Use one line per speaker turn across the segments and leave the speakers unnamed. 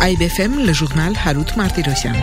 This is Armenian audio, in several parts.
IBFM, le journal Harout Martirosyan.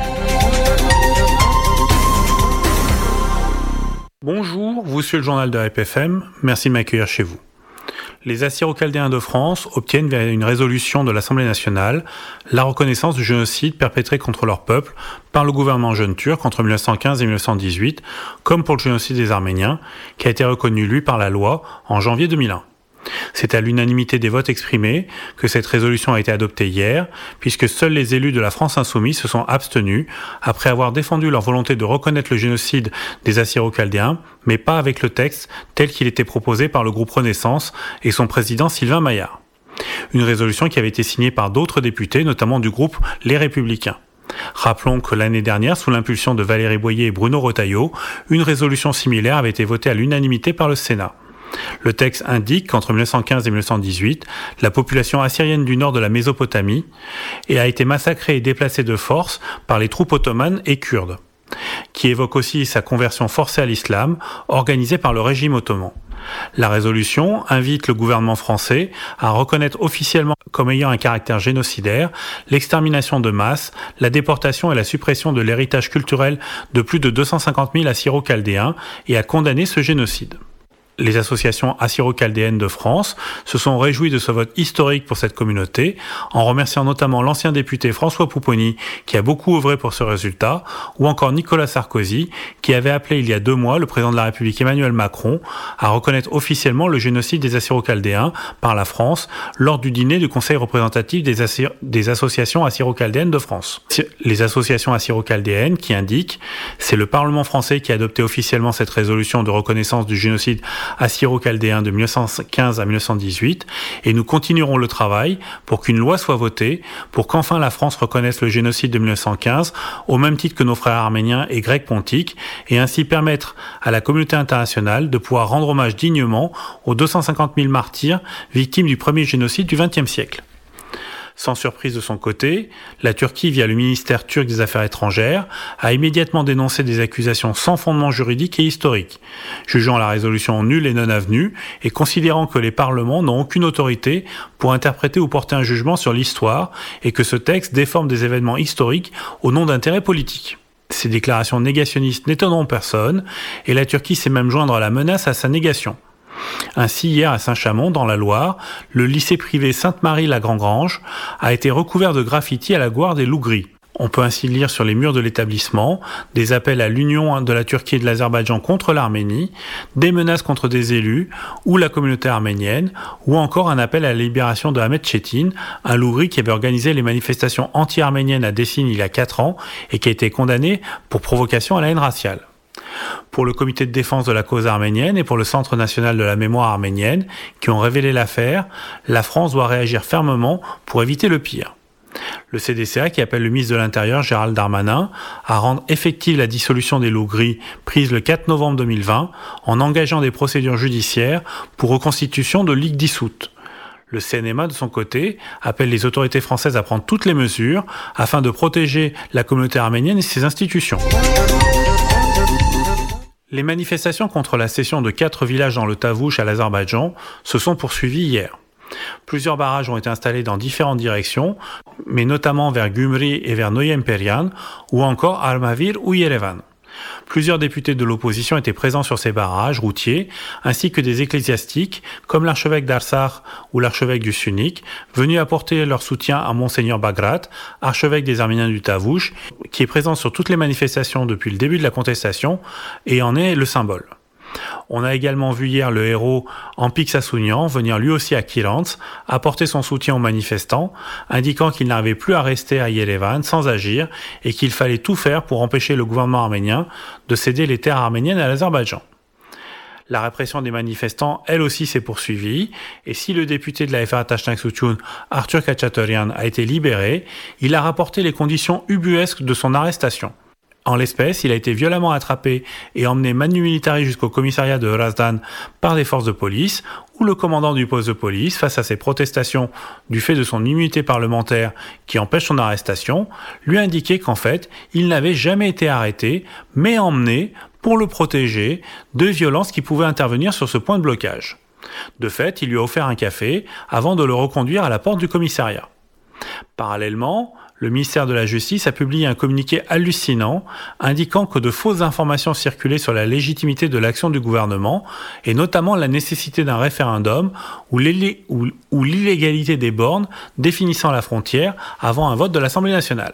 Bonjour, vous suivez le journal de IBFM, merci de m'accueillir chez vous. Les Assyro-Chaldéens de France obtiennent via une résolution de l'Assemblée nationale la reconnaissance du génocide perpétré contre leur peuple par le gouvernement jeune turc entre 1915 et 1918, comme pour le génocide des Arméniens, qui a été reconnu, lui, par la loi en janvier 2001. C'est à l'unanimité des votes exprimés que cette résolution a été adoptée hier, puisque seuls les élus de la France insoumise se sont abstenus après avoir défendu leur volonté de reconnaître le génocide des Assyro-Chaldéens, mais pas avec le texte tel qu'il était proposé par le groupe Renaissance et son président Sylvain Maillard. Une résolution qui avait été signée par d'autres députés, notamment du groupe Les Républicains. Rappelons que l'année dernière, sous l'impulsion de Valérie Boyer et Bruno Retailleau, une résolution similaire avait été votée à l'unanimité par le Sénat. Le texte indique qu'entre 1915 et 1918, la population assyrienne du nord de la Mésopotamie a été massacrée et déplacée de force par les troupes ottomanes et kurdes, qui évoque aussi sa conversion forcée à l'islam organisée par le régime ottoman. La résolution invite le gouvernement français à reconnaître officiellement comme ayant un caractère génocidaire l'extermination de masse, la déportation et la suppression de l'héritage culturel de plus de 250 000 Assyro-Chaldéens et à condamner ce génocide. Les associations assyro-chaldéennes de France se sont réjouies de ce vote historique pour cette communauté, en remerciant notamment l'ancien député François Pupponi, qui a beaucoup œuvré pour ce résultat, ou encore Nicolas Sarkozy, qui avait appelé il y a 2 mois le président de la République Emmanuel Macron à reconnaître officiellement le génocide des Assyro-Chaldéens par la France lors du dîner du Conseil représentatif des associations assyro-chaldéennes de France. Les associations assyro-chaldéennes qui indiquent « C'est le Parlement français qui a adopté officiellement cette résolution de reconnaissance du génocide assyro-chaldéens de 1915 à 1918 et nous continuerons le travail pour qu'une loi soit votée pour qu'enfin la France reconnaisse le génocide de 1915 au même titre que nos frères arméniens et grecs pontiques et ainsi permettre à la communauté internationale de pouvoir rendre hommage dignement aux 250 000 martyrs victimes du premier génocide du XXe siècle. Sans surprise de son côté, la Turquie, via le ministère turc des Affaires étrangères, a immédiatement dénoncé des accusations sans fondement juridique et historique, jugeant la résolution nulle et non avenue et considérant que les parlements n'ont aucune autorité pour interpréter ou porter un jugement sur l'histoire et que ce texte déforme des événements historiques au nom d'intérêts politiques. Ces déclarations négationnistes n'étonneront personne et la Turquie s'est même joindre à la menace à sa négation. Ainsi, hier à Saint-Chamond, dans la Loire, le lycée privé Sainte-Marie-la-Grand-Grange a été recouvert de graffitis à la gloire des loups gris. On peut ainsi lire sur les murs de l'établissement des appels à l'union de la Turquie et de l'Azerbaïdjan contre l'Arménie, des menaces contre des élus ou la communauté arménienne, ou encore un appel à la libération de Ahmet Çetin, un loup gris qui avait organisé les manifestations anti-arméniennes à Dessine il y a 4 ans et qui a été condamné pour provocation à la haine raciale. Pour le comité de défense de la cause arménienne et pour le Centre national de la mémoire arménienne, qui ont révélé l'affaire, la France doit réagir fermement pour éviter le pire. Le CDCA, qui appelle le ministre de l'Intérieur, Gérald Darmanin, à rendre effective la dissolution des loups gris prise le 4 novembre 2020 en engageant des procédures judiciaires pour reconstitution de ligues dissoutes. Le CNMA, de son côté, appelle les autorités françaises à prendre toutes les mesures afin de protéger la communauté arménienne et ses institutions. Les manifestations contre la cession de 4 villages dans le Tavouch à l'Azerbaïdjan se sont poursuivies hier. Plusieurs barrages ont été installés dans différentes directions, mais notamment vers Gümri et vers Noyemperian, ou encore Armavir ou Yerevan. Plusieurs députés de l'opposition étaient présents sur ces barrages routiers, ainsi que des ecclésiastiques, comme l'archevêque d'Arsakh ou l'archevêque du Sunik, venus apporter leur soutien à Monseigneur Bagrat, archevêque des Arméniens du Tavouch, qui est présent sur toutes les manifestations depuis le début de la contestation et en est le symbole. On a également vu hier le héros Ampik Sassounian venir lui aussi à Kiranz apporter son soutien aux manifestants, indiquant qu'il n'arrivait plus à rester à Yerevan sans agir et qu'il fallait tout faire pour empêcher le gouvernement arménien de céder les terres arméniennes à l'Azerbaïdjan. La répression des manifestants, elle aussi, s'est poursuivie, et si le député de la FH Taşnak-Suçun, Arthur Kachaturian, a été libéré, il a rapporté les conditions ubuesques de son arrestation. En l'espèce, il a été violemment attrapé et emmené manu militari jusqu'au commissariat de Hrazdan par des forces de police, où le commandant du poste de police, face à ses protestations du fait de son immunité parlementaire qui empêche son arrestation, lui a indiqué qu'en fait, il n'avait jamais été arrêté, mais emmené pour le protéger de violences qui pouvaient intervenir sur ce point de blocage. De fait, il lui a offert un café avant de le reconduire à la porte du commissariat. Parallèlement, Le ministère de la Justice a publié un communiqué hallucinant indiquant que de fausses informations circulaient sur la légitimité de l'action du gouvernement et notamment la nécessité d'un référendum ou l'illégalité des bornes définissant la frontière avant un vote de l'Assemblée nationale.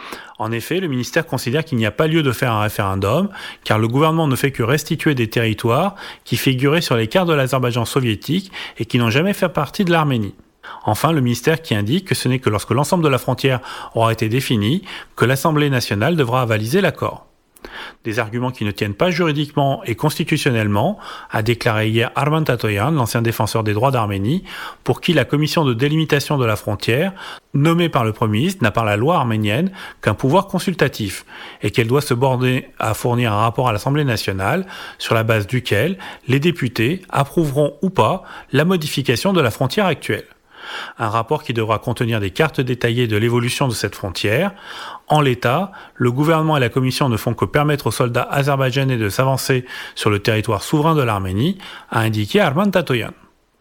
En effet, le ministère considère qu'il n'y a pas lieu de faire un référendum, car le gouvernement ne fait que restituer des territoires qui figuraient sur les cartes de l'Azerbaïdjan soviétique et qui n'ont jamais fait partie de l'Arménie. Enfin, le ministère qui indique que ce n'est que lorsque l'ensemble de la frontière aura été défini que l'Assemblée nationale devra avaliser l'accord. Des arguments qui ne tiennent pas juridiquement et constitutionnellement, a déclaré hier Arman Tatoyan, l'ancien défenseur des droits d'Arménie, pour qui la commission de délimitation de la frontière, nommée par le Premier ministre, n'a par la loi arménienne qu'un pouvoir consultatif et qu'elle doit se borner à fournir un rapport à l'Assemblée nationale sur la base duquel les députés approuveront ou pas la modification de la frontière actuelle. Un rapport qui devra contenir des cartes détaillées de l'évolution de cette frontière. En l'état, le gouvernement et la commission ne font que permettre aux soldats azerbaïdjanais de s'avancer sur le territoire souverain de l'Arménie, a indiqué Arman Tatoyan.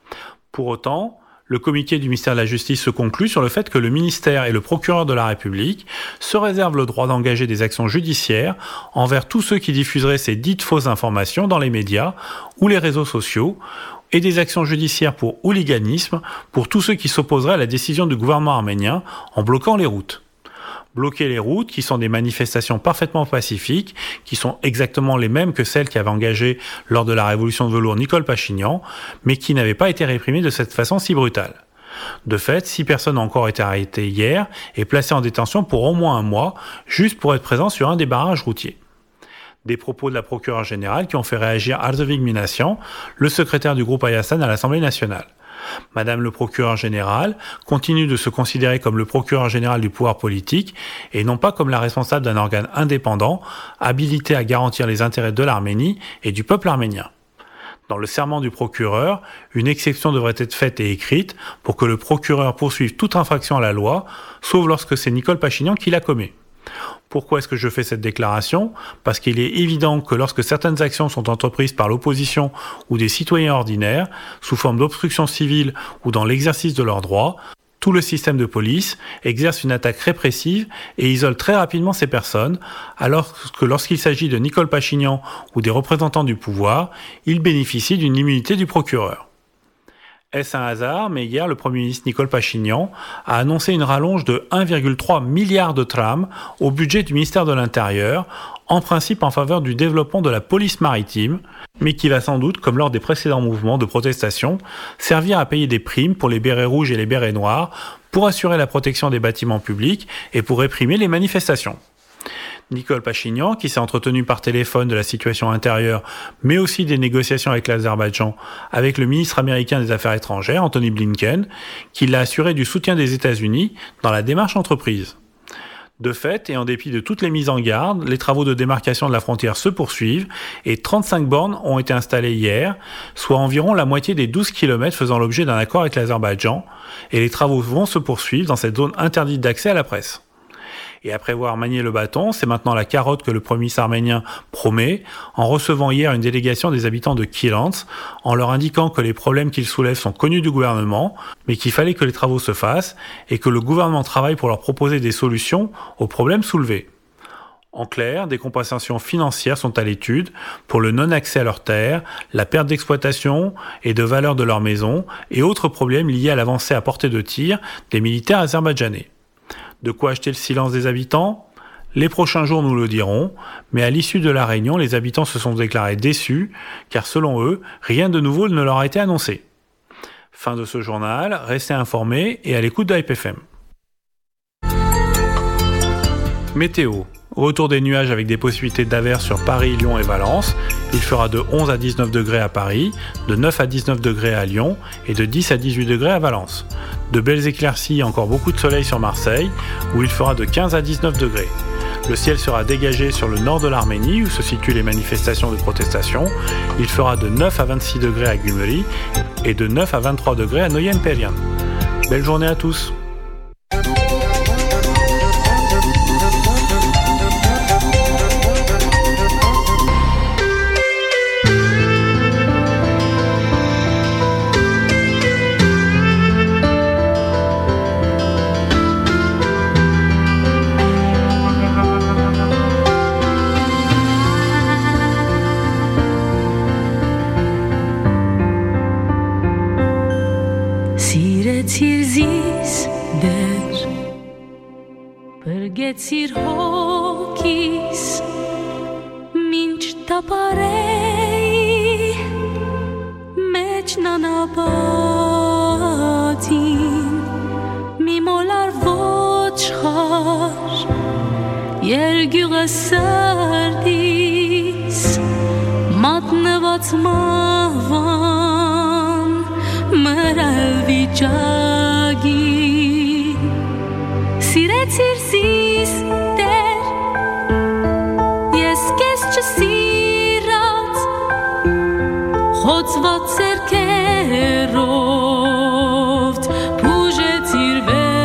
Pour autant, le communiqué du ministère de la Justice se conclut sur le fait que le ministère et le procureur de la République se réservent le droit d'engager des actions judiciaires envers tous ceux qui diffuseraient ces dites fausses informations dans les médias ou les réseaux sociaux, et des actions judiciaires pour hooliganisme pour tous ceux qui s'opposeraient à la décision du gouvernement arménien en bloquant les routes. Bloquer les routes, qui sont des manifestations parfaitement pacifiques, qui sont exactement les mêmes que celles qui avaient engagé lors de la révolution de velours Nicole Pachinian, mais qui n'avaient pas été réprimées de cette façon si brutale. De fait, 6 personnes ont encore été arrêtées hier et placées en détention pour au moins un mois, juste pour être présents sur un des barrages routiers. Des propos de la procureure générale qui ont fait réagir Arzavig Minassian, le secrétaire du groupe Ayasan à l'Assemblée nationale. Madame le procureur général continue de se considérer comme le procureur général du pouvoir politique et non pas comme la responsable d'un organe indépendant, habilité à garantir les intérêts de l'Arménie et du peuple arménien. Dans le serment du procureur, une exception devrait être faite et écrite pour que le procureur poursuive toute infraction à la loi, sauf lorsque c'est Nicole Pachinian qui la commet. Pourquoi est-ce que je fais cette déclaration ? Parce qu'il est évident que lorsque certaines actions sont entreprises par l'opposition ou des citoyens ordinaires, sous forme d'obstruction civile ou dans l'exercice de leurs droits, tout le système de police exerce une attaque répressive et isole très rapidement ces personnes, alors que lorsqu'il s'agit de Nicole Pachinian ou des représentants du pouvoir, ils bénéficient d'une immunité du procureur. Est-ce un hasard ? Mais hier, le Premier ministre Nicole Pachinian a annoncé une rallonge de 1,3 milliard de trams au budget du ministère de l'Intérieur, en principe en faveur du développement de la police maritime, mais qui va sans doute, comme lors des précédents mouvements de protestation, servir à payer des primes pour les bérets rouges et les bérets noirs, pour assurer la protection des bâtiments publics et pour réprimer les manifestations. Nicole Pachinian, qui s'est entretenu par téléphone de la situation intérieure, mais aussi des négociations avec l'Azerbaïdjan, avec le ministre américain des Affaires étrangères, Anthony Blinken, qui l'a assuré du soutien des États-Unis dans la démarche entreprise. De fait, et en dépit de toutes les mises en garde, les travaux de démarcation de la frontière se poursuivent et 35 bornes ont été installées hier, soit environ la moitié des 12 km faisant l'objet d'un accord avec l'Azerbaïdjan, et les travaux vont se poursuivre dans cette zone interdite d'accès à la presse. Et après avoir manié le bâton, c'est maintenant la carotte que le Premier ministre arménien promet, en recevant hier une délégation des habitants de Kilantz, en leur indiquant que les problèmes qu'ils soulèvent sont connus du gouvernement, mais qu'il fallait que les travaux se fassent, et que le gouvernement travaille pour leur proposer des solutions aux problèmes soulevés. En clair, des compensations financières sont à l'étude pour le non-accès à leurs terres, la perte d'exploitation et de valeur de leurs maisons, et autres problèmes liés à l'avancée à portée de tir des militaires azerbaïdjanais. De quoi acheter le silence des habitants ? Les prochains jours nous le dirons, mais à l'issue de la réunion, les habitants se sont déclarés déçus, car selon eux, rien de nouveau ne leur a été annoncé. Fin de ce journal, restez informés et à l'écoute de IPFM. Météo. Retour des nuages avec des possibilités d'averses sur Paris, Lyon et Valence. Il fera de 11 à 19 degrés à Paris, de 9 à 19 degrés à Lyon et de 10 à 18 degrés à Valence. De belles éclaircies et encore beaucoup de soleil sur Marseille, où il fera de 15 à 19 degrés. Le ciel sera dégagé sur le nord de l'Arménie, où se situent les manifestations de protestation. Il fera de 9 à 26 degrés à Gyumri et de 9 à 23 degrés à Noyen-Perian. Belle journée à tous!
զիս դեր բրգեցիր հոգիս մինչ տապարեի մեջ նանապատին մի մոլար ոչխար երգյուղը սրդիս մատնված մահվան մրավիճագի սիրեցիր զիս դեր ես կես չսիրած խոցված սերքերով բուժեցիր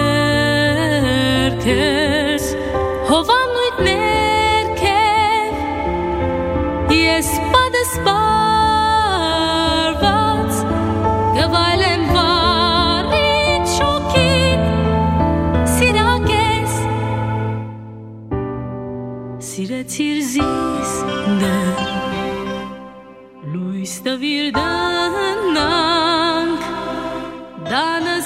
վերքերս հովանույթ ներքև ես պատսպարված գվայլեմ վարից շոքին սիրակես սիրեցիր զիս դեր լույս տվիր դնանք դանս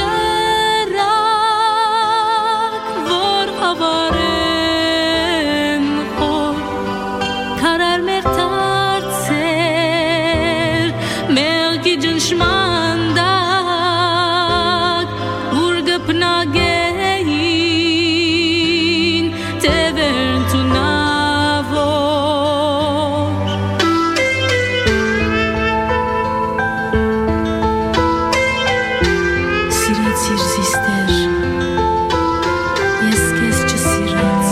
անջրակ որ հավարեն խոր քարար մեր թարցեր մեղքի ջնշմանդակ ուր գպնագեին տևերն տունավոր սիրեցիր զիս դեր ես քեզ չսիրած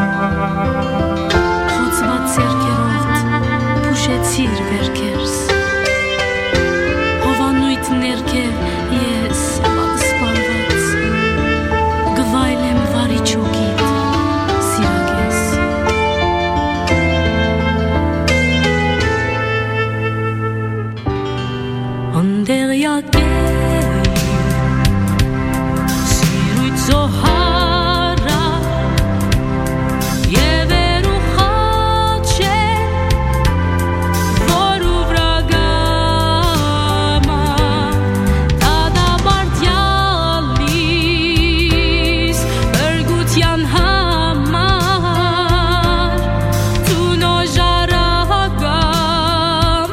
խոցված սերքերով բուժեցիր վերքերս հովանույթ ներքև ես պատսպարված գվայլեմ վարի չոքիդ սիրակես անդեղ յակել սիրույթ զոհարա եւ երուխաչել որ ուվրագամա տադաբարտյալիս բրգության համար տունո ժարագամ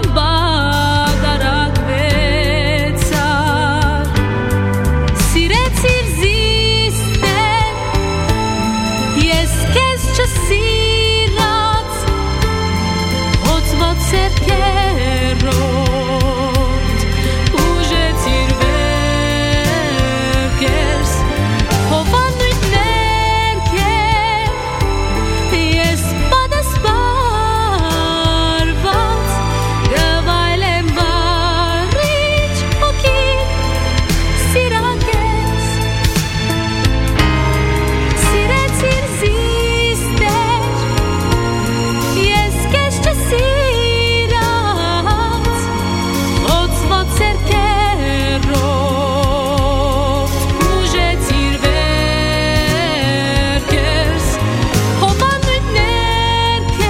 բադարակվեցար սիրեցիր զիս դեր ես քեզ չսիրած հոցված սերքերով ուժեցիր վերքերս հովանույթ ներքև ես պատսպարված գվայլեմ վարիչ հոգին սիրակես սիրեցիր զիս դեր ես քեզ չսիրած խոցված սերքերով ուժեցիր վերքերս հովանույթ ներքև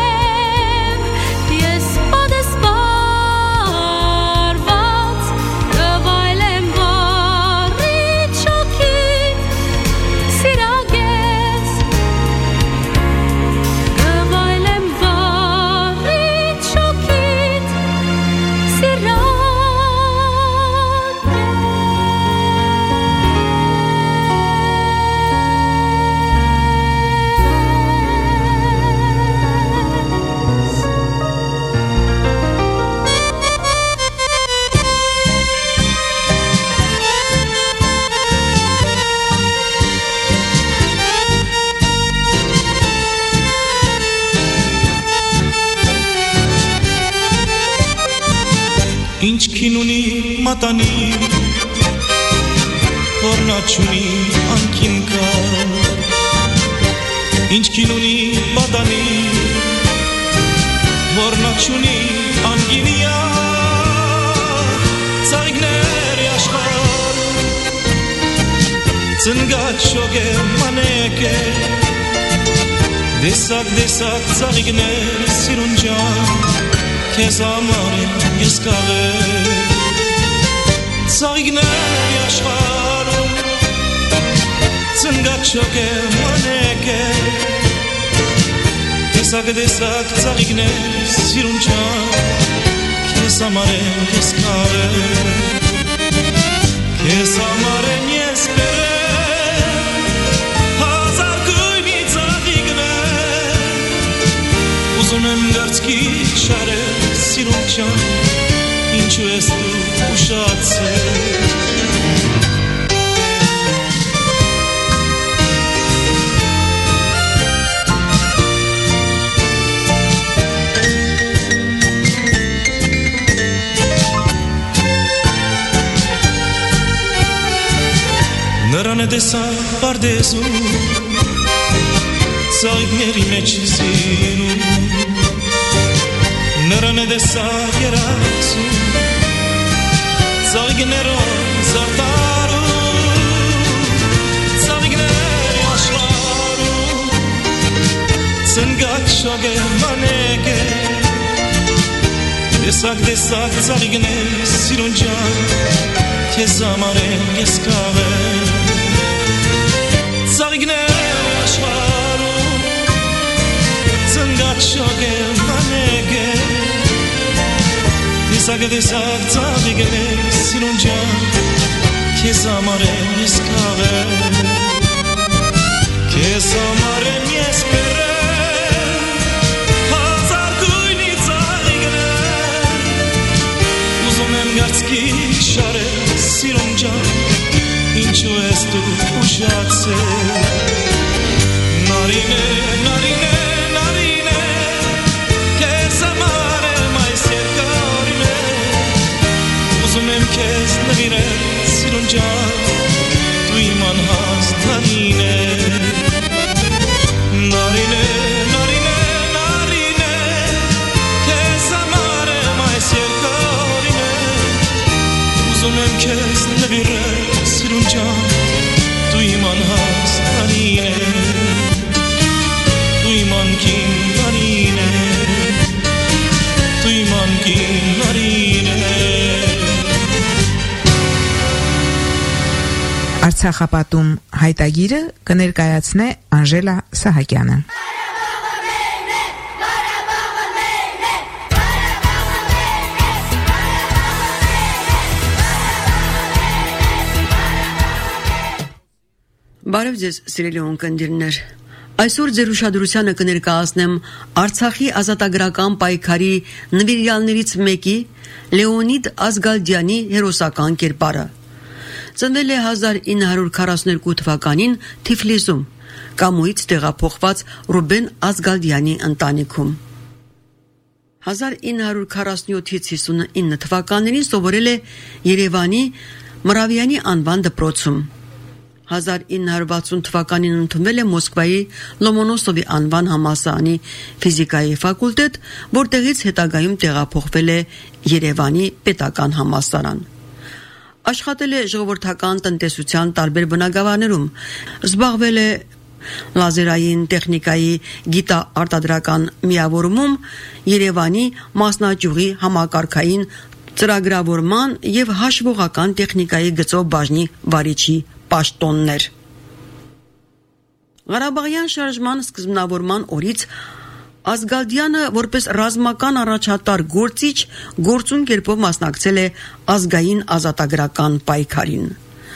ես պատսպարված գվայլեմ վարիչ հոգին սիրակես գվայլեմ վարիչ հոգին սիրակես
ինչ քինունի մատանի որնաչունի անքին կա ինչ քինունի մատանի որնաչունի անգինիա ծայգներ աշխար ծնգած շոգե մանեկե դեսակ դեսակ ծաղիգներ սիրուն ջան քեզ համար եմ ես կաղել ծաղիգներ աշխար շոկե մանեկե Տեսակ ծաղիկներ սիրուն ջան Քեզ համար եմ ես կավել Քեզ համար եմ ես բերել Հազար գույնի ծաղիկներ Ուզում եմ գարցքի շարել սիրուն ջան Ինչու ես դու ուշացել Նրան է տեսա պարդեզում Ծաղիկների մեջ զինում Նրան է տեսա երացում Ծաղիկներով զարտարում Ծաղիկների աշխարում Ծնգակ շոգ է մանեկ է Տեսակ ծաղիկներ սիրուն ջան Քեզ համար եմ ես կավել Ծաղիկներ աշխարում Ծնգակ շոգ է մանեկ է Տեսակ ծաղիկներ սիրուն ջան Քեզ համար եմ ես կավել Քեզ համար եմ ես բերել Հազար գույնի ծաղիկներ Ուզում եմ գարցքի շարել սիրուն ջան Ինչու ես դու ուշացել Նարինե, նարինե, նարինե Քեզ համար եմ այս երկարինե Ուզում եմ քեզ նվիրել սիրուն ջան Դու իմ անհաս նարինե Նարինե, նարինե, նարինե Քեզ համար եմ այս երկարինե Ուզում եմ քեզ նվիրել սիրուն ջան Դու իմ անհաս նարինե Դու իմ անկին նարինե Դու իմ անկին նարինե
Արցախապատում հայտագիրը կներկայացնե Անժելա Սահակյանը
Բարև ձեզ, սիրելի ունկնդիրներ։ Այսօր ձեր ուշադրությանը կներկայացնեմ Արցախի ազատագրական պայքարի նվիրյալներից մեկի Լեոնիդ Ազգալդյանի հերոսական կերպարը։ Ծնվել է 1942 թվականին Թիֆլիսում, Կամուից տեղափոխված Ռուբեն Ազգալդյանի ընտանիքում։ 1947-ից 59 թվականներին սովորել է Երևանի Մրավյանի անվան դպրոցում։ 1960 թվականին ընդունվել է Մոսկվայի Լոմոնոսովի անվան համալսարանի ֆիզիկայի ֆակուլտետ, որտեղից հետագայում տեղափոխվել է Երևանի պետական համալսարան։ Աշխատել է ժողովրդական տնտեսության տարբեր բնագավառներում, զբաղվել է լազերային տեխնիկայի գիտաարտադրական միավորումում, Երևանի մասնաճյուղի համակարգային ծրագրավորման և հաշվողական տեխնիկայի գծով բաժնի վարիչի պաշտոններ։ Ղարաբաղյան շարժման սկզբնավորման օրից Ազգալդյանը որպես ռազմական առաջատար գործիչ գործուն կերպով մասնակցել է ազգային ազատագրական պայքարին։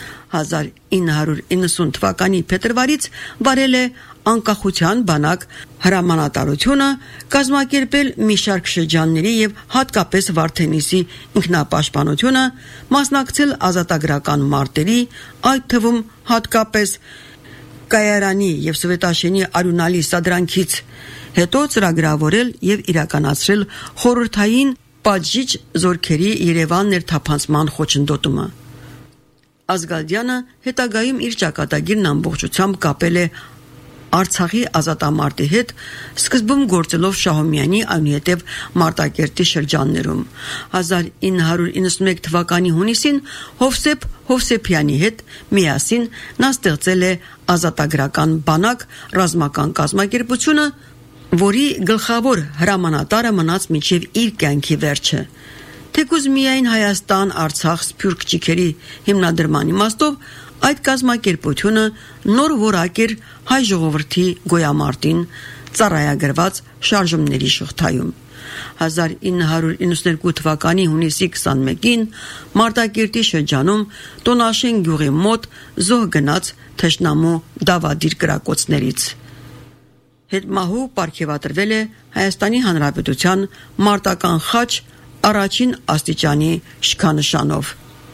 1990 թվականի փետրվարից վարել է անկախության բանակ հրամանատարությունը, կազմակերպել մի շարք շրջանների և հատկապես Վարդենիսի ինքնապաշտպանությունը, մասնակցել ազատագրական մարտերի, այդ թվում հատկապես Կայարանի և Սվետաշենի արյունալի սադրանքից հետո ծրագրավորել և իրականացրել խորհրդային պատժիչ զորքերի Երևան ներթափանցման խոչընդոտումը։ Ազգալդյանը հետագայում իր ճակատագիրն ամբողջությամբ կապել է Արցախի ազատամարտի հետ, սկզբում գործելով Շահումյանի այնուհետև Մարտակերտի շրջաններում։ 1991 թվականի հունիսին Հովսեփ Հովսեփյանի հետ միասին նա ստեղծել է ազատագրական բանակ ռազմական կազմակերպությունը, որի գլխավոր հրամանատարը մնաց մինչև իր կյանքի վերջը։ Թեկուզ միայն Հայաստան, Արցախ, Սփյուռք ճիգերի հիմնադրման իմաստով Այդ կազմակերպությունը նոր որակ էր հայ ժողովրդի գոյամարտին ծառայագրված շարժումների շղթայում։ 1992 թվականի հունիսի 21-ին Մարտակերտի շրջանում Տոնաշեն գյուղի մոտ զոհ գնաց թշնամու դավադիր կրակոցներից։ Հետմահու պարգևատրվել է Հայաստանի Հանրապետության մարտական խաչ առաջին աստիճանի շքանշանով։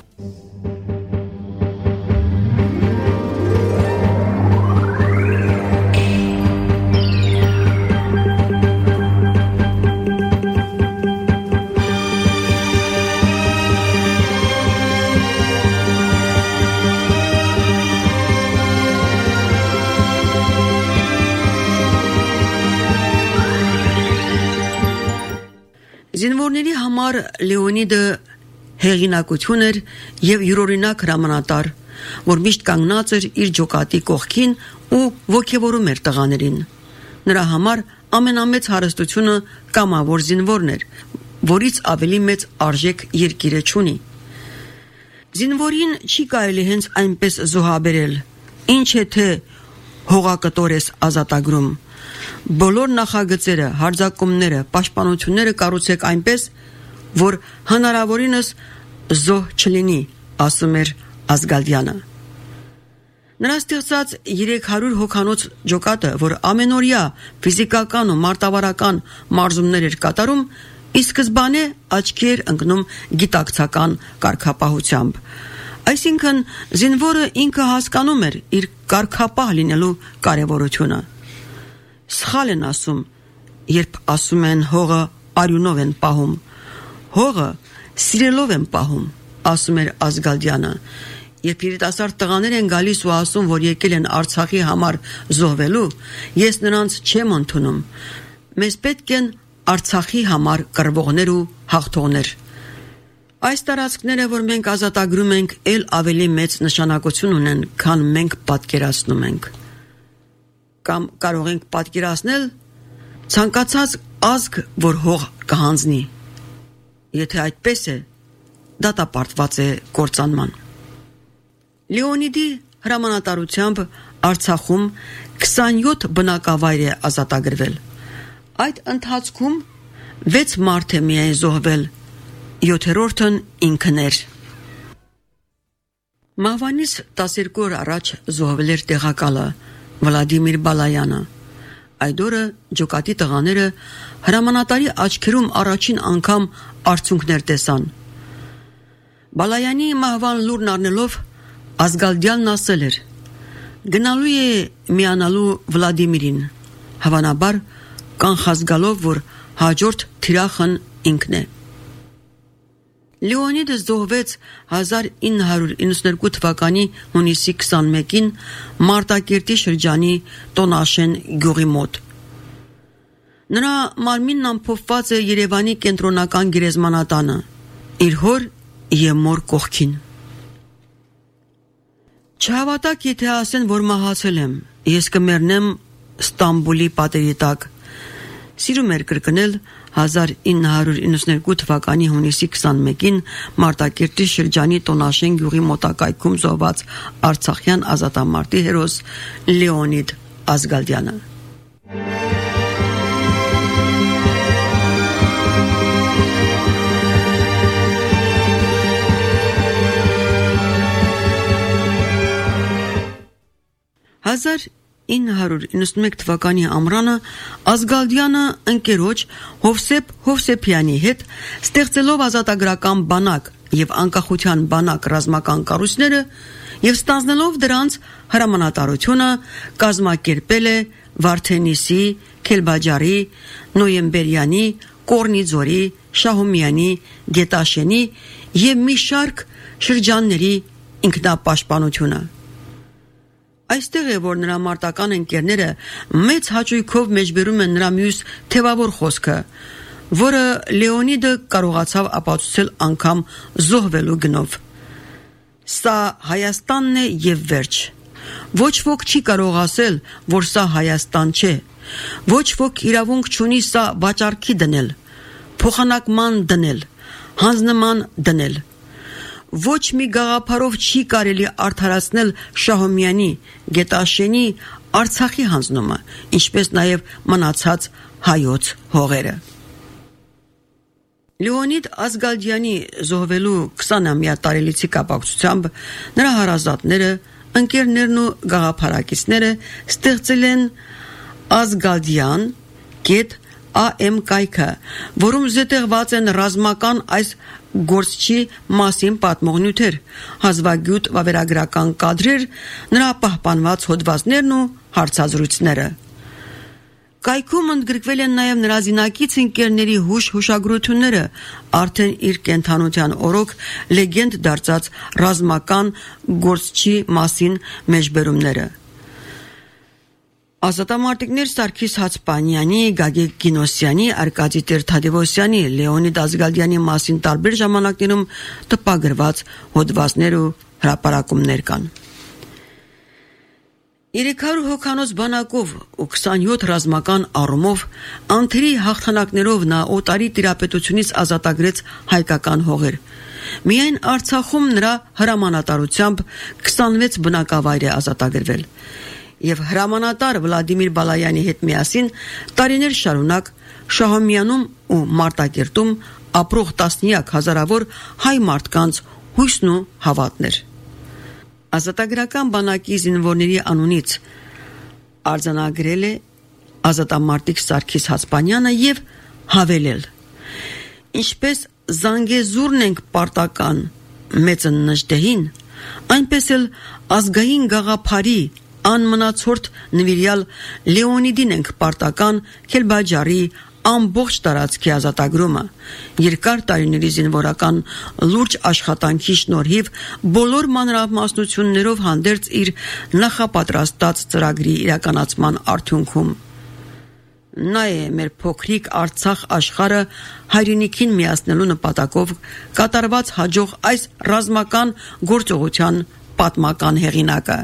Զինվորների համար Լեոնիդը հեղինակություն էր եւ յուրօրինակ հրամանատար, որ միշտ կանգնած էր իր ջոկատի կողքին ու ոգևորում էր տղաներին։ Նրա համար ամենամեծ հարստությունը կամավոր զինվորն էր, որից ավելի մեծ արժեք երկիրը չունի։ Զինվորին չի կարելի հենց այնպես զոհաբերել, ինչ է թե հողակտոր ես ազատագրում։ Բոլոր նախագծերը, հարձակումները, պաշտպանությունները կառուցեք այնպես, որ հնարավորինս զոհ չլինի, ասում էր Ազգալդյանը։ Նրա ստեղծած 300 հոգանոց ջոկատը, որ ամենօրյա ֆիզիկական ու մարտավարական մարզումներ էր կատարում, ի սկզբանե աչքի էր ընկնում գիտակցական կարգապահությամբ։ Այսինքն զինվորը ինքը հասկանում էր իր կարգապահ լինելու կարևորությունը։ Սխալ են ասում, երբ ասում են հողը արյունով են պահում, հողը սիրելով են պահում, ասում էր Ազգալդյանը։ Երբ երիտասարդ տղաներ են գալիս ու ասում, որ եկել են Արցախի համար զոհվելու, ես նրանց չեմ ընդունում։ Մեզ պետք են Արցախի համար կռվողներ ու հաղթողներ։ Այս տարածքները, որ մենք ազատագրում ենք, ել ավելի մեծ նշանակություն ունեն, քան մենք պատկերացնում ենք։ Կամ կարող ենք պատկերացնել ցանկացած ազգ, որ հող կհանձնի։ Եթե այդպես է, դատապարտված է կործանման։ Լեոնիդի հրամանատարությամբ Արցախում 27 բնակավայր է ազատագրվել։ Այդ ընթացքում 6 մարդ է միայն զոհվել, 7-րդն ինքն էր։ Մահվանից 12 օր առաջ զոհվել էր տեղակալը Վլադիմիր Բալայանը։ Այդ օրը ջոկատի տղաները հրամանատարի աչքերում առաջին անգամ արցունքներ տեսան։ Բալայանի մահվան լուրն առնելով Ազգալդյանն ասել էր. գնալու է միանալու Վլադիմիրին, հավանաբար կանխազգալով, որ հաջորդ թիրախն ինքն է։ Լեոնիդը զոհվեց 1992 թվականի հունիսի 21-ին Մարտակերտի շրջանի Տոնաշեն գյուղի մոտ։ Նրա մարմինն ամփոփված է Երևանի կենտրոնական գերեզմանատանը, իր հոր եւ մոր կողքին։ Չհավատաք, եթե ասեն, որ մահացել եմ, ես կմեռնեմ Ստամբուլի պատերի տակ։ Սիրում էր կրկնել 1992 թվականի հունիսի 21-ին Մարտակերտի շրջանի Տոնաշեն գյուղի մոտակայքում զոհված արցախյան ազատամարտի հերոս Լեոնիդ Ազգալդյանը։ Հազար 991 թվականի ամռանը Ազգալդյանը ընկերոջ Հովսեփ Հովսեփյանի հետ ստեղծելով ազատագրական բանակ եւ անկախության բանակ ռազմական կառույցները եւ ստանձնելով դրանց հրամանատարությունը կազմակերպել է Վարդենիսի, Քելբաջարի, Նոյեմբերյանի, Կորնիձորի, Շահումյանի, Գետաշենի եւ մի շարք շրջանների ինքնապաշտպանությունը։ Այստեղ է, որ նրա մարտական ընկերները մեծ հաճույքով մեջբերում են նրա մյուս թևավոր խոսքը, որը Լեոնիդը կարողացավ ապացուցել անգամ զոհվելու գնով։ Սա Հայաստանն է եւ վերջ։ Ոչ ոք չի կարող ասել, որ սա Հայաստան չէ։ Ոչ ոք իրավունք չունի սա վաճառքի դնել, փոխանակման դնել, հանձնման դնել։ ոչ մի գաղափարով չի կարելի արդարացնել Շահումյանի, Գետաշենի, Արցախի հանձնումը, ինչպես նաև մնացած հայոց հողերը։ Լեոնիդ Ազգալդյանի զոհվելու 20-ամյա տարելիցի կապակցությամբ նրա հարազատները, ընկերներն ու գաղափարակիցները ստեղծել են Ազգալդյան.am կայքը, որում զետեղված են ռազմական այս գործչի մասին պատմող նյութեր, հազվագյուտ վավերագրական կադրեր, նրա պահպանված հոդվածներն ու հարցազրույցները։ Կայքում ընդգրկվել են նաև նրա զինակից ընկերների հուշագրությունները, արդեն իր կենթանության օրոք լեգենդ դարձած ռազմական գործչի մասին մեջբերումները։ Ազատամարտիկներ Սարգիս Հացպանյանի, Գագիկ Գինոսյանի, Արկադի Տեր-Թադևոսյանի, Լեոնիդ Ազգալդյանի մասին տարբեր ժամանակներում տպագրված հոդվածներ ու հրապարակումներ կան։ 300 հոգանոց բանակով ու 27 ռազմական առումով անթերի հաղթանակներով նա օտարի տիրապետությունից ազատագրեց հայկական հողեր։ Միայն Արցախում նրա հրամանատարությամբ 26 բնակավայր է ազատագրվել։ Եվ հրամանատար Վլադիմիր Բալայանի հետ միասին տարիներ շարունակ Շահումյանում ու Մարտակերտում ապրող տասնյակ հազարավոր հայ մարդկանց հույսն ու հավատներ։ Ազատագրական բանակի զինվորների անունից արձանագրել է ազատամարտիկ Սարգիս Հացպանյանը եւ հավելել. Ինչպես Զանգեզուրն ենք պարտական մեծն նժդեհին, այնպես էլ ազգային գաղափարի անմնացորդ նվիրյալ Լեոնիդին ենք պարտական Քելբաջարի ամբողջ տարածքի ազատագրումը, երկար տարիների զինվորական լուրջ աշխատանքի շնորհիվ բոլոր մանրամասնություններով հանդերձ իր նախապատրաստած ծրագրի իրականացման արդյունքում։ Նա է մեր փոքրիկ Արցախ աշխարհը հայրենիքին միացնելու նպատակով կատարված հաջող այս ռազմական գործողության պատմական հեղինակը։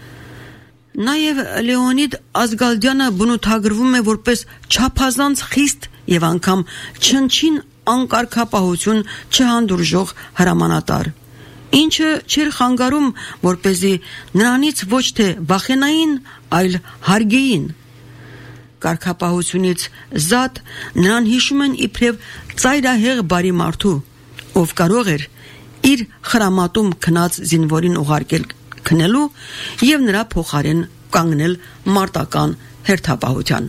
Նաև Լեոնիդ Ազգալդյանը բնութագրվում է որպես չափազանց խիստ եւ անգամ չնչին անկարգապահություն չհանդուրժող հրամանատար, ինչը չէր խանգարում, որպեսզի նրանից ոչ թե վախենային, այլ հարգեին։ Կարգապահությունից զատ նրան հիշում են իբրև ծայրահեղ բարի մարդու, ով կարող էր իր խրամատում քնած զինվորին ուղարկել քնելու եւ նրա փոխարեն կանգնել մարտական հերթապահության։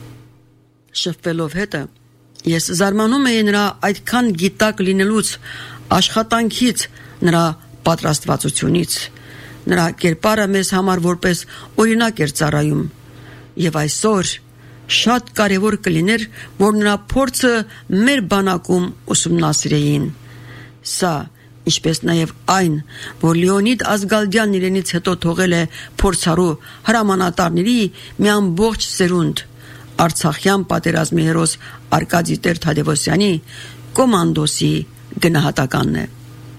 Շփվելով հետը ես զարմանում էի նրա այդքան գիտակ լինելուց, աշխատանքից, նրա պատրաստվածությունից։ Նրա կերպարը մեզ համար որպես օրինակ էր ծառայում եւ այսօր շատ կարևոր կլիներ, որ նրա փորձը մեր բանակում ուսումնասիրեին։ Սա ինչպես նաև այն, որ Լեոնիդ Ազգալդյանն իրենից հետո թողել է փորձառու հրամանատարների մի ամբողջ սերունդ, Արցախյան պատերազմի հերոս Արկադի Տեր-Թադևոսյանի կոմանդոսի գնահատականն է։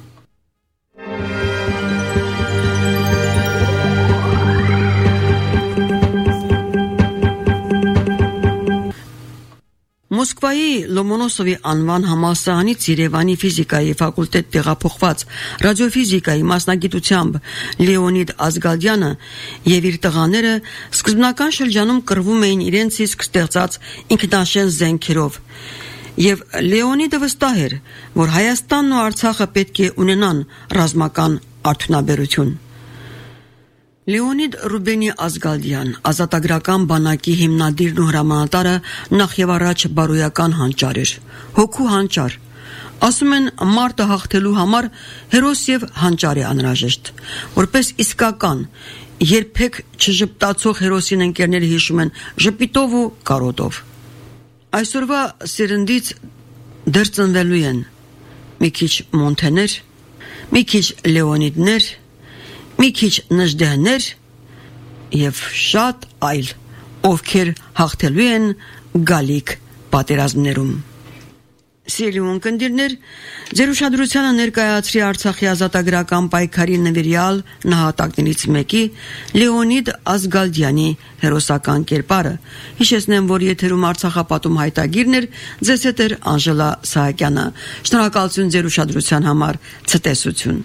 Մոսկվայի Լոմոնոսովի անվան համալսարանից Երևանի ֆիզիկայի ֆակուլտետ տեղափոխված ռադիոֆիզիկայի մասնագիտությամբ Լեոնիդ Ազգալդյանը եւ իր տղաները սկզբնական շրջանում կռվում էին իրենց իսկ ստեղծած ինքնաշեն զենքերով եւ Լեոնիդը վստահ էր, որ Հայաստանն ու Արցախը պետք է ունենան ռազմական արդյունաբերություն։ Լեոնիդ Ռուբենի Ազգալդյան, ազատագրական բանակի հիմնադիրն ու հրամանատարը նախ եւ առաջ բարոյական հանճար էր, հոգու հանճար։ Ասում են մարտը հաղթելու համար հերոս եւ հանճար է անհրաժեշտ, որպես իսկական, երբեք չժպտացող հերոսին ընկերները հիշում են ժպիտով ու կարոտով։ Այսօրվա սերնդից դեռ ծնվելու են մի քիչ Մոնթեներ, մի քիչ Լեոնիդներ, մի քիչ նժդեհներ եւ շատ այլ, ովքեր հաղթելու են գալիք պատերազմներում։ Սիրելի ունկնդիրներ, ձեր ուշադրությանը ներկայացրի Արցախի ազատագրական պայքարի նվիրյալ նահատակներից մեկի Լեոնիդ Ազգալդյանի հերոսական կերպարը։ Հիշեցնեմ, որ եթերում Արցախապատում հայտագիրն էր, ձեզ հետ էր Անժելա Սահակյանը։ Շնորհակալություն ձեր ուշադրության համար, ցտեսություն։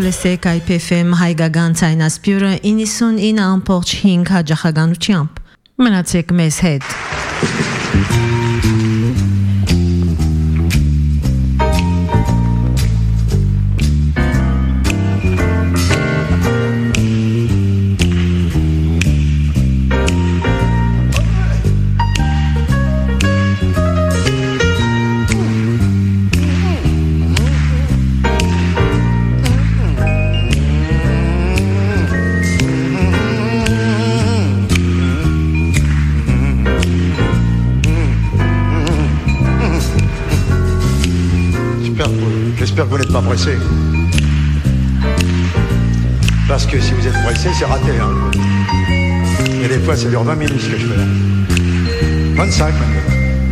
Գլսեք IPFM հայկական ցայնասպյուրը 99.5 հաջողականությամբ Մնացեք մեզ հետ։
J'espère que vous n'êtes pas pressé. Parce que si vous êtes pressé, c'est raté. Hein. Et des fois, ça dure 20 minutes ce que je fais là. 25 même.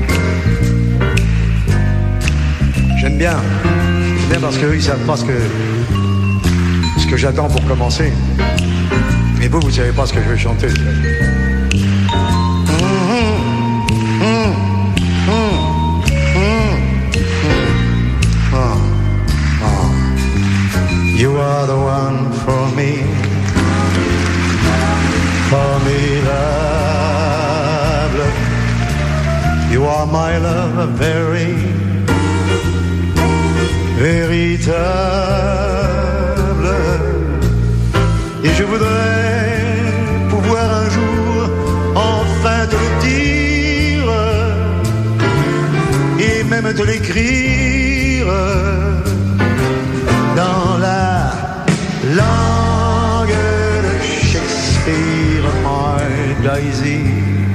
J'aime bien. J'aime bien parce qu'eux, ils savent pas ce que j'attends pour commencer. Mais vous savez pas ce que je vais chanter. You are the one for me, formidable. You are my love, very véritable. Et je voudrais pouvoir un jour enfin te le dire et même te l'écrire dans la langue de Shakespeare, my Daisy,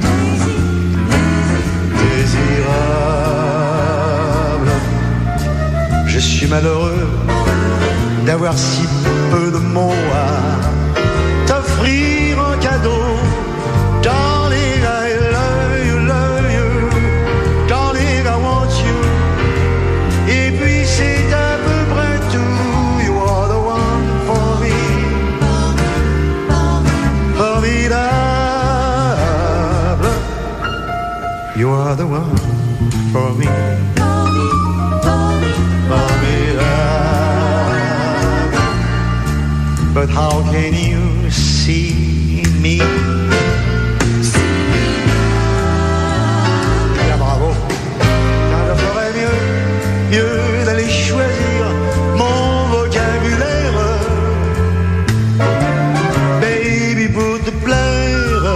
désirable. Je suis malheureux d'avoir si peu de mots à t'offrir en cadeau. Darling, I love you, darling, I want you. Et puis c'est à peu près tout. You are the one for me, formidable. You are the one for me, formidable. But how can you see me? Bien, bravo. Je ferais mieux d'aller choisir mon vocabulaire, baby, pour te plaire.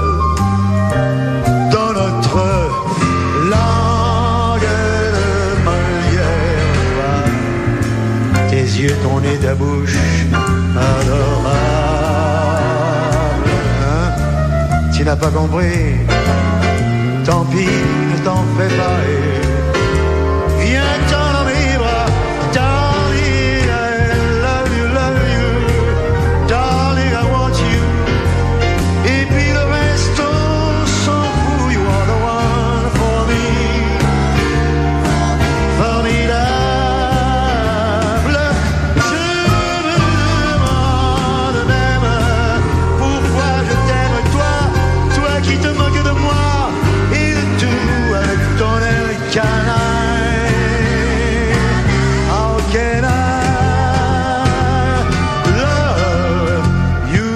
Dans notre langue de Molière, tes yeux, ton nez, ta bouche, adorable. Hein? Tu n'as pas compris? Tant pis, ne t'en fais pas. Viens-t'en dans mes bras, darling, I love you, darling, I want you. Et puis le reste, on s'en fout. You are the one for me, formidable. Je me demande même pourquoi je t'aime, toi qui te moques de moi et de tout avec ton air canaille. How can I love you?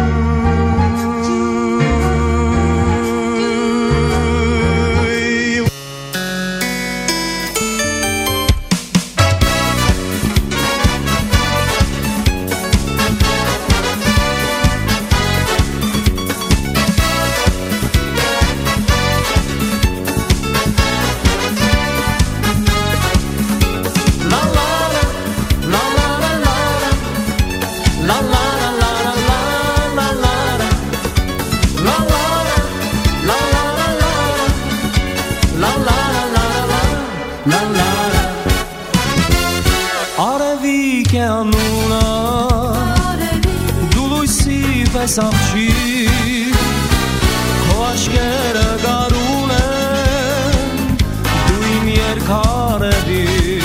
Արևիկ է անունը դու լույսի պես աղջիկ քո աշկերը գարուն են դու իմ երկարևի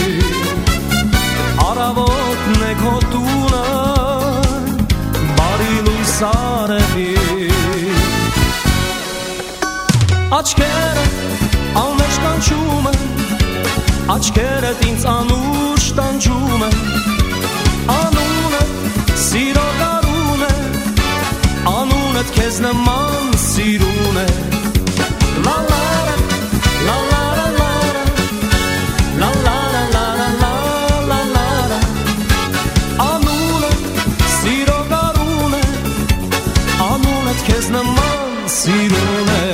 արավոտն է քո տունը բարի լույս արևի աչքերը անմեջ կանչում են աչքերդ ինձ անուշ տանջում են անունդ սիրո գարուն է անունդ քեզ նման սիրուն սիրուն է La la la la la la La la la la la la la la Անունը սիրո գարուն է Անունդ քեզ նման սիրուն է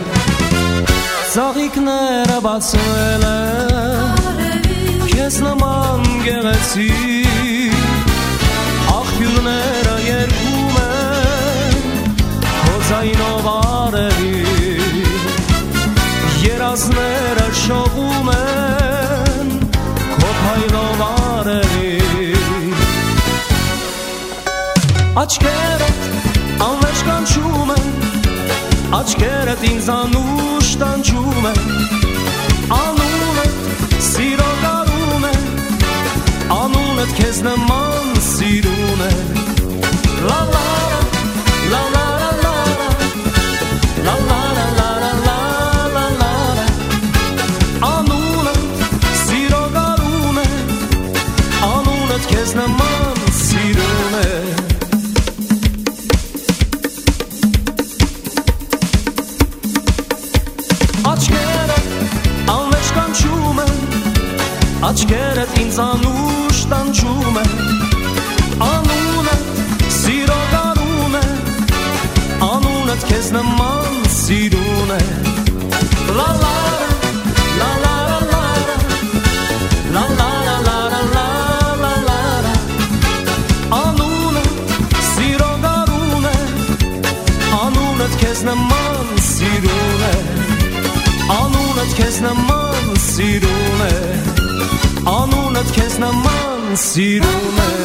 Ծաղիկները բացվել են Քեզ նման գեղեցիկ Աղբյուրները երգում են Քո ձայնով արևի Երազները շողում են Քո փայլով արևի Աչքերդ անվերջ կանչում են Աչքերդ ինձանուշ տանջում են Անունդ սիրո գարուն է Անունդ քեզ նման սիրուն է La la la la la la La la la la la la la Անունդ սիրո գարուն է Անունդ քեզ նման սիրուն է Աչքերդ ինձանուշ տանջում են Անունդ սիրո գարուն է Անունդ քեզ նման սիրուն է La la la la la La la la la la la la Անունդ սիրո գարուն է Անունդ քեզ նման սիրուն է Անունդ քեզ նման սիրուն է Անունդ քեզ նման սիրուն է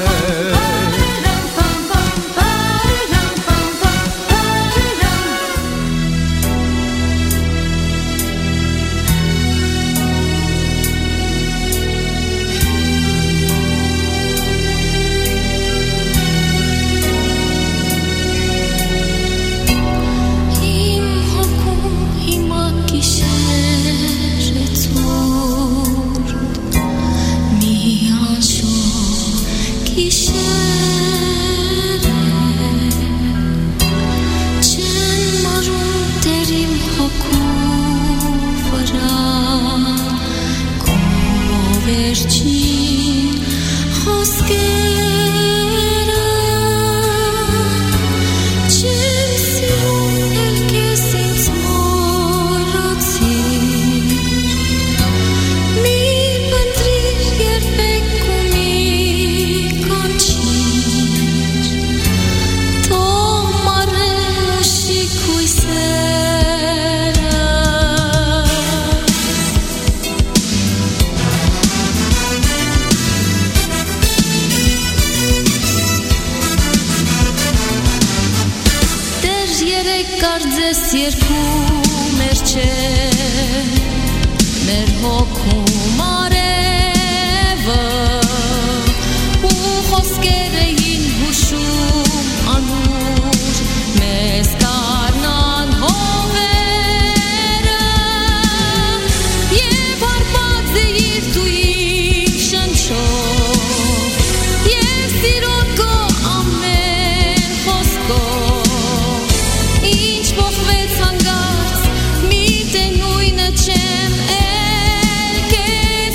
Ինչ փոխվեց հանգարց մի տենույնը չեմ էլ քեզ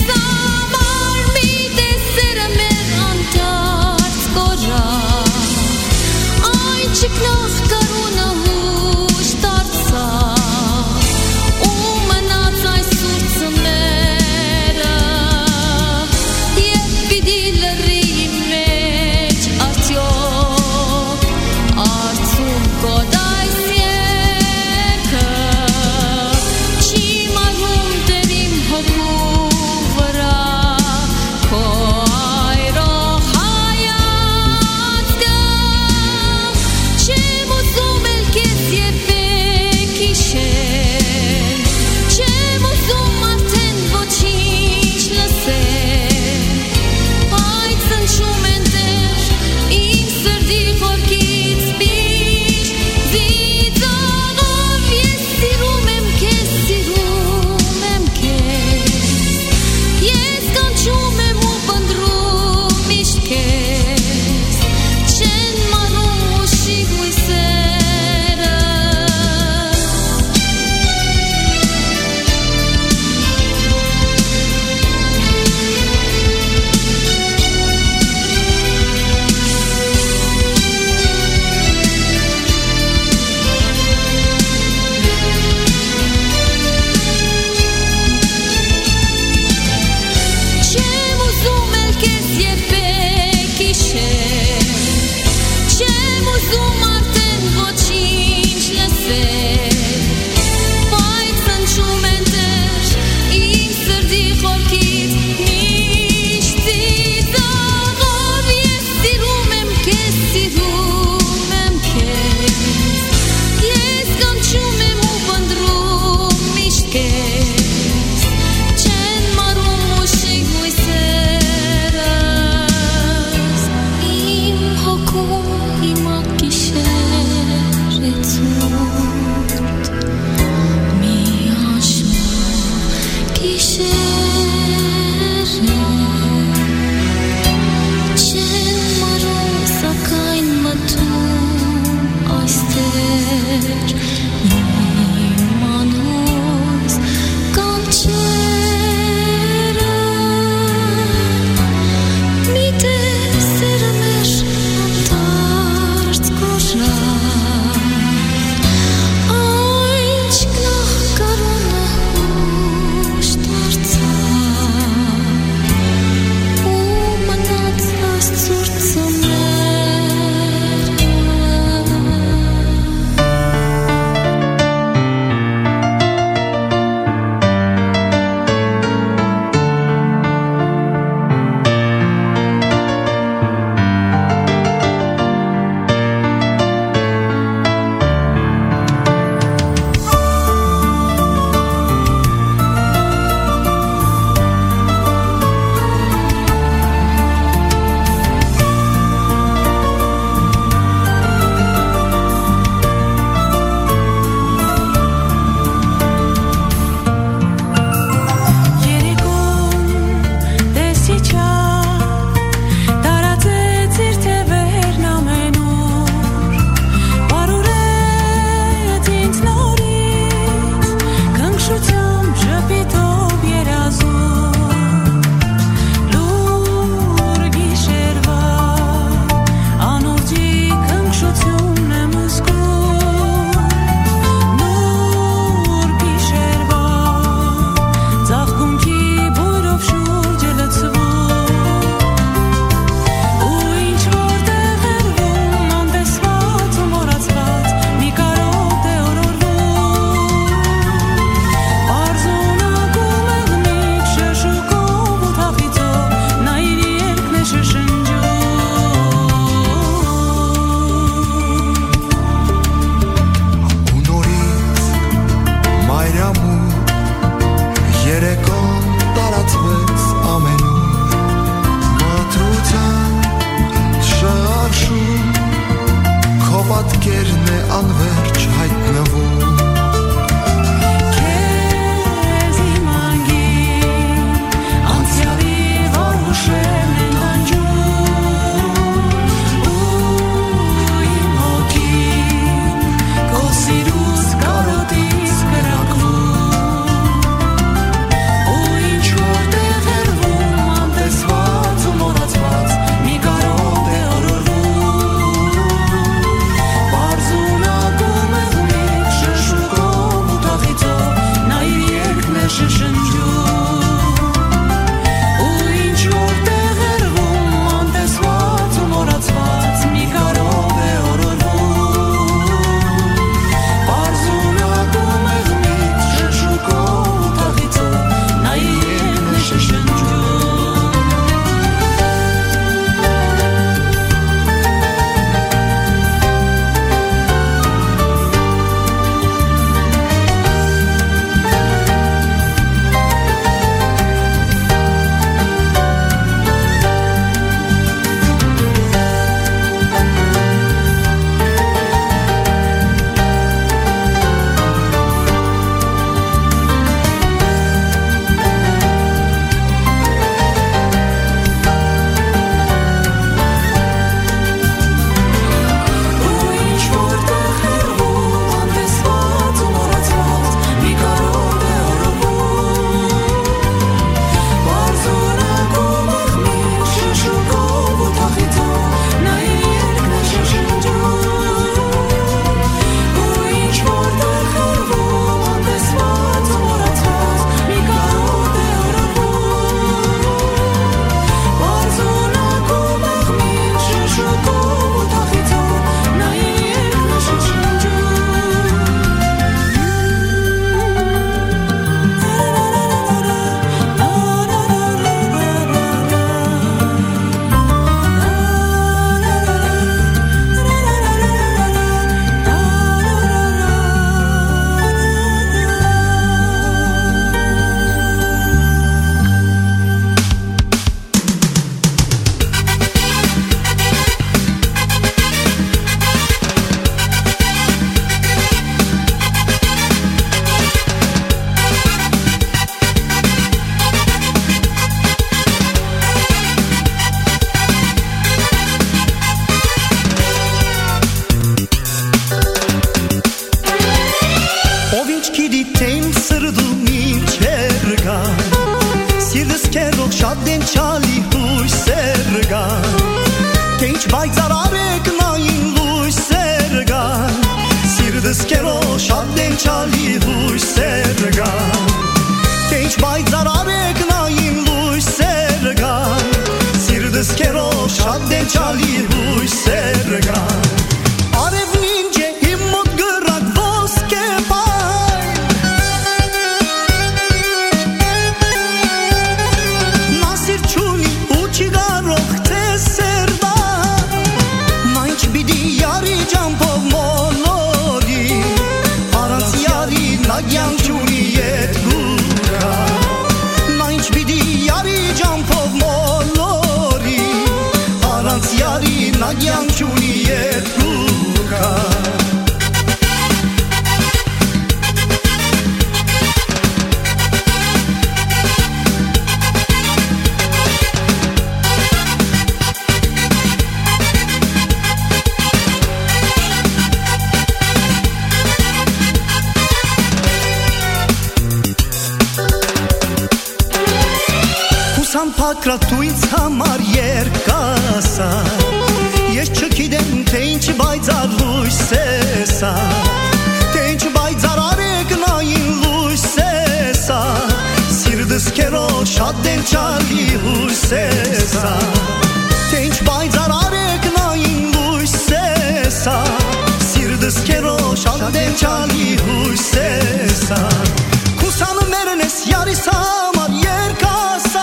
ինչ բայցարարեք նային լույսեր գան Սիրտս կերո շատ դենչալի հույսեր գան Թե ինչ բայցարարեք նային լույսեր գան Սիրտս կերո շատ դենչալի հույսեր գան Արևն ինչ է իմ մոտ գրած ոսկե պայն Նա սիրտ չունի ու չի կարող քցես սերդա Նա ինչ պիտի յարի ջամփով մոլորի Առանց յարի նա կյանք չունի ետ գուրա Նա ինչ պիտի յարի ջամփով մոլորի Առանց յարի նա կյանք չունի ետ գուրա Հուսամ փակրատ դու ինձ համար երկասա Ես չգիտեմ թե ինչ բայցար լույս է սա Թե ինչ բայցար արեք նային լույս է սա Սիրտս կերո շատ դենչալի հույս է սա Թե ինչ բայցար արեք նային լույս է սա Սիրտս կերո շատ դենչալի հույս է սա Քուսանը մերն ես յարիս համար երկասա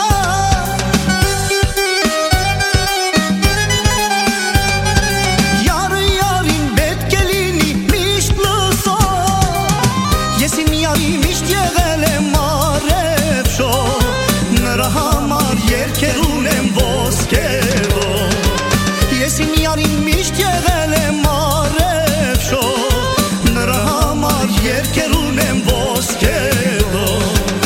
Երկեր ունեմ ոսկերով Ես իմ յարին միշտ եղել եմ արև շող Նրա համար երկեր ունեմ ոսկերով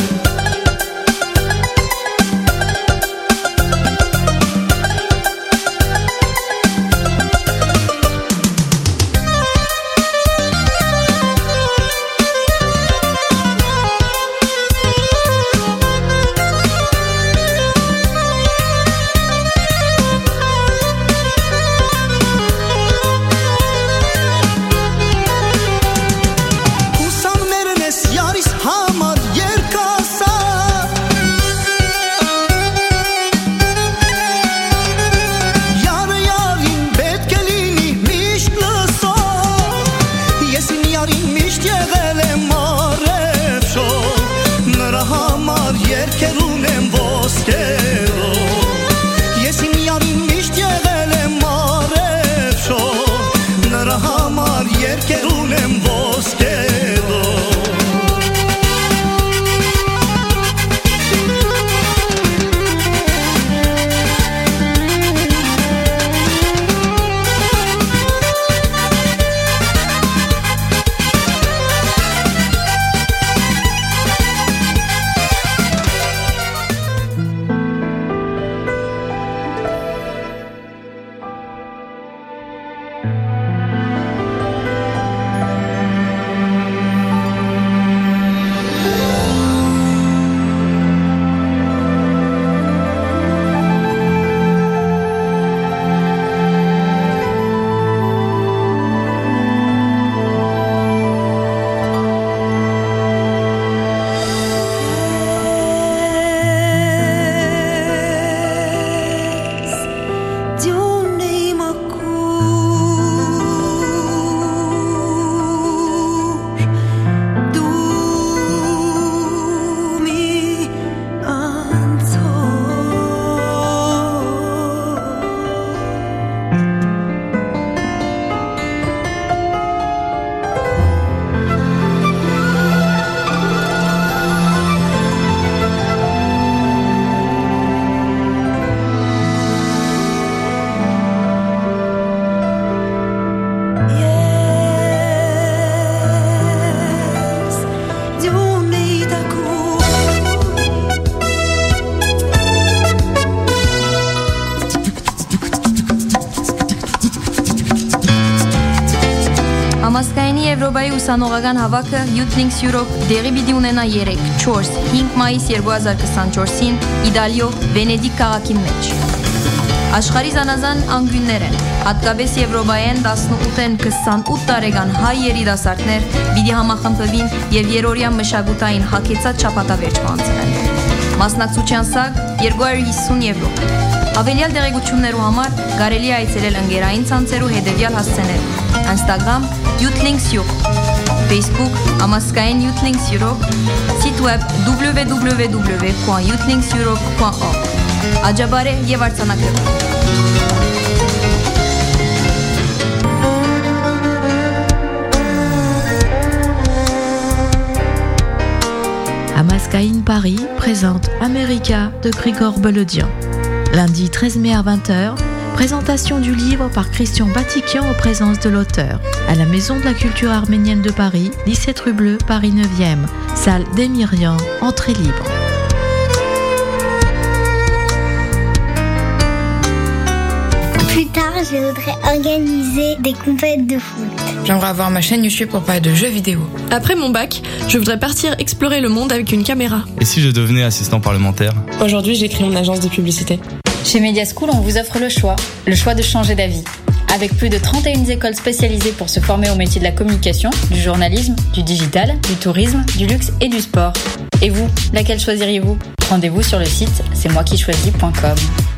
Համազգայինի Եվրոպայի ուսանողական հավաքը Youth Links Europe դեղի պիտի ունենա 3, 4, 5 մայիս 2024-ին Իտալիո Վենեդիկ քաղաքի մեջ։ Աշխարհի զանազան անկյուններ են, հատկապես Եվրոպայեն 18-ին 28 տարեկան հայ երիտասարդներ պիտի համախմբվին եւ երրորդյա մշակութային հագեցած շաբաթավերջը անցնեն։ Մասնակցության սակ 250 եվրո։ Ավելյալ դեղեցություններու համար կարելի է այցելել ընկերային ցանցերու հետևյալ հասցեներ. Instagram YouthLinksEurope, Facebook Ամասկային YouthLinks Europe, site web www.youthlinkseurope.org. Աջաբարե եւ արձանագրել։
Amaskaïn Paris présente America de Grigor Beledian. Lundi 13 mai à 20h, présentation du livre par Christian Batikian en présence de l'auteur. À la Maison de la Culture Arménienne de Paris, 17 rue Bleue, Paris 9e, salle des Myriam, entrée libre.
Plus tard, je voudrais organiser des compètes de foot.
J'aimerais avoir ma chaîne YouTube pour parler de jeux vidéo.
Après mon bac, je voudrais partir explorer le monde avec une caméra.
Et si je devenais assistant parlementaire ?
Aujourd'hui, j'ai créé une agence de publicité.
Chez Media School, on vous offre le choix de changer d'avis. Avec plus de 31 écoles spécialisées pour se former au métier de la communication, du journalisme, du digital, du tourisme, du luxe et du sport. Et vous, laquelle choisiriez-vous ? Rendez-vous sur le site c'estmoi-qui-choisis.com.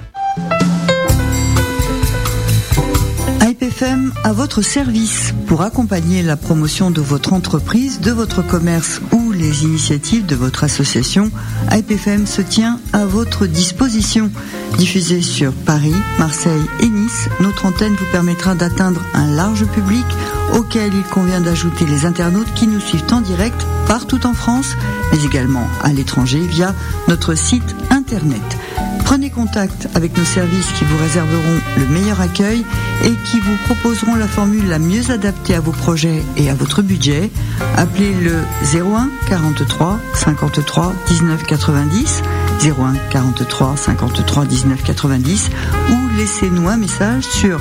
IPFM à votre service pour accompagner la promotion de votre entreprise, de votre commerce ou les initiatives de votre association. IPFM se tient à votre disposition. Diffusée sur Paris, Marseille et Nice, notre antenne vous permettra d'atteindre un large public auquel il convient d'ajouter les internautes qui nous suivent en direct partout en France, mais également à l'étranger via notre site internet. Prenez contact avec nos services qui vous réserveront le meilleur accueil et qui vous proposeront la formule la mieux adaptée à vos projets et à votre budget. Appelez le 01 43 53 19 90, 01 43 53 19 90 ou laissez-nous un message sur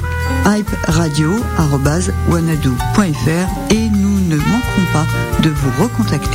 hyperadio@wanadoo.fr et nous ne manquerons pas de vous recontacter.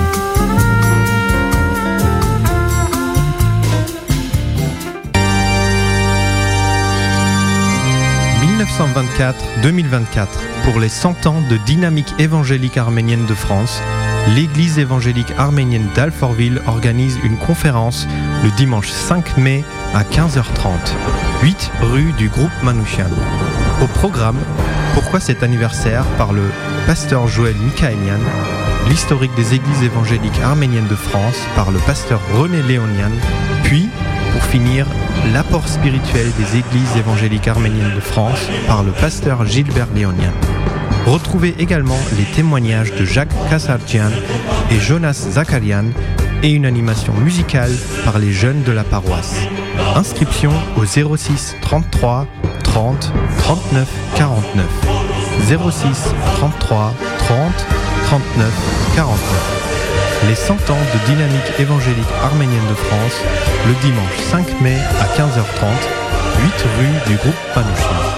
« 1924-2024, pour les 100 ans de dynamique évangélique arménienne de France, l'Église évangélique arménienne d'Alfortville organise une conférence le dimanche 5 mai à 15h30, 8 rue du groupe Manouchian. Au programme, pourquoi cet anniversaire par le pasteur Joël Mikaelian, l'historique des églises évangéliques arméniennes de France par le pasteur René Léonian, puis, pour finir, l'apport spirituel des églises évangéliques arméniennes de France par le pasteur Gilbert Léonian. Retrouvez également les témoignages de Jacques Kassardjian et Jonas Zakarian et une animation musicale par les jeunes de la paroisse. Inscription au 06 33 30 39 49. 06 33 30 39 49. Les 100 ans de dynamique évangélique arménienne de France, le dimanche 5 mai à 15h30, 8 rue du groupe Panouchian.